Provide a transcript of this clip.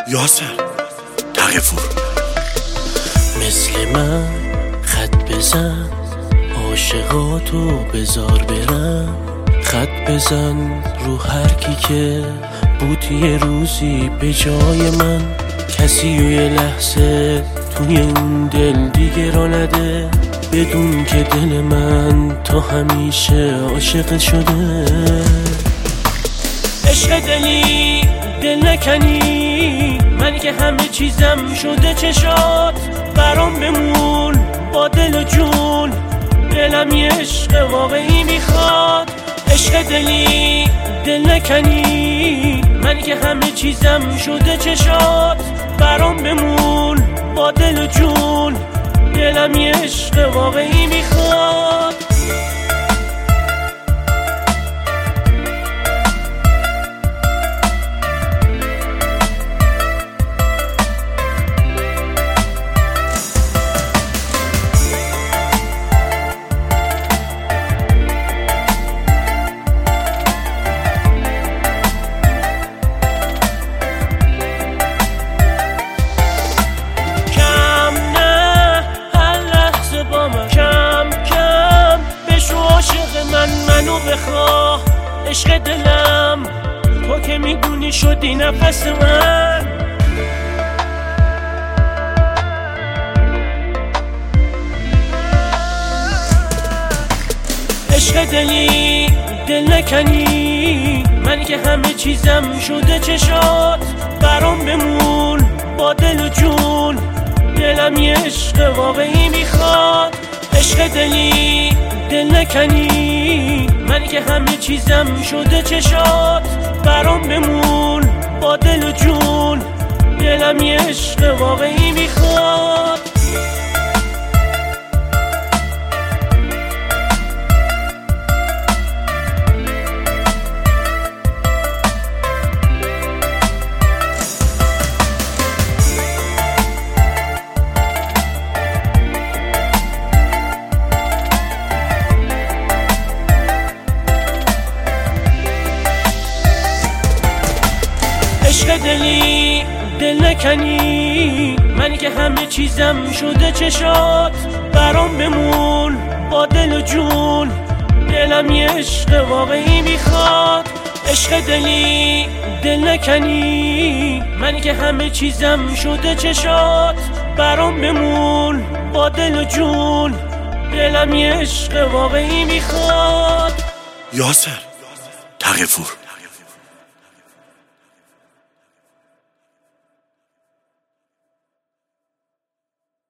یاسر تقفور. مثل من خط بزن، عاشقاتو بذار برم. خط بزن رو هر کی که بود یه روزی به جای من. کسی و یه لحظه توی این دل دیگه را نده، بدون که دل من تا همیشه عاشق شده. عشق دلی دل نکنی، من که همه چیزم شده چشات. برام بمون با دل و جون، دلم یه عشق واقعی میخواد. عشق دلی دل نکنی، من که همه چیزم شده چشات. برام بمون با دل و جون، دلم یه عشق واقعی میخواد. منو بخواه عشق دلم، تو که میدونی شدی نفس من. عشق دلی دل نکنی، من که همه چیزم شده چشات. برام بمون با دل و جون، دلم یه عشق واقعی میخواد. عشق دلی دل نکنی، من که همه چیزم شده چشات. برام بمون با دل و جون، دلم یه عشق واقعی میخواد. عشق دلی دل نکنی، من که همه چیزم شده چشات. برام بمون با دل و جون، دلم یه عشق واقعی میخواد. عشق دلی دل نکنی، من که همه چیزم شده چشات. برام بمون با دل و جون، دلم یه عشق واقعی میخواد. یاسر تقفور.